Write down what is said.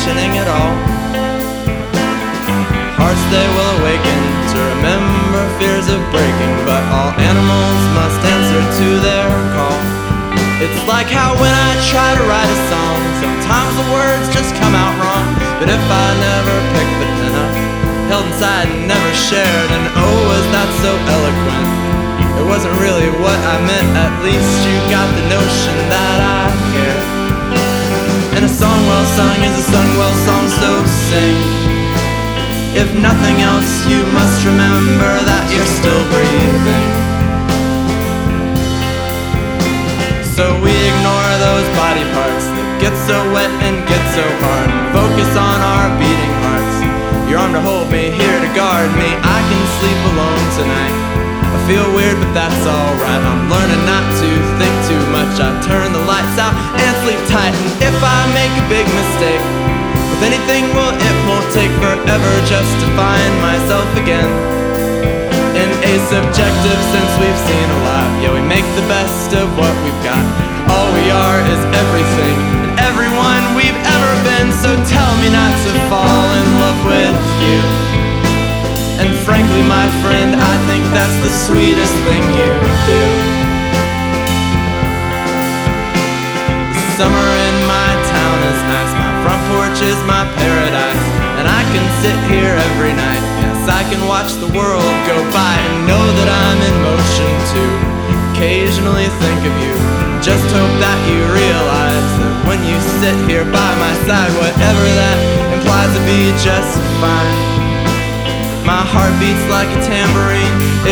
mentioning it all. Hearts they will awaken to remember fears of breaking, but all animals must answer to their call. It's like how when I try to write a song, sometimes the words just come out wrong. But if I never picked the pen up, held inside and never shared, and oh, was that so eloquent? It wasn't really what I meant, at least you got the notion that I care. And a song well sung is a sung well song, so sing. If nothing else, you must remember that you're still breathing. So we ignore those body parts that get so wet and get so hard, and focus on our beating hearts. Your arm to hold me, here to guard me. I can sleep alone tonight. I feel weird, but that's alright. I'm learning not to think too much. I turn the lights out and sleep tight. And if I make a big mistake with anything, well, it won't take forever just to find myself again. In a subjective sense, we've seen a lot. Yeah, we make the best of what we've got. All we are is everything and everyone we've ever been. So tell me not to fall in love with you. And frankly, my friend, I think that's the sweetest thing you do. The summer in my town is nice. My front porch is my paradise, and I can sit here every night. Yes, I can watch the world go by and know that I'm in motion too. Occasionally think of you, just hope that you realize that when you sit here by my side, whatever that implies, will be just fine. My heart beats like a tambourine,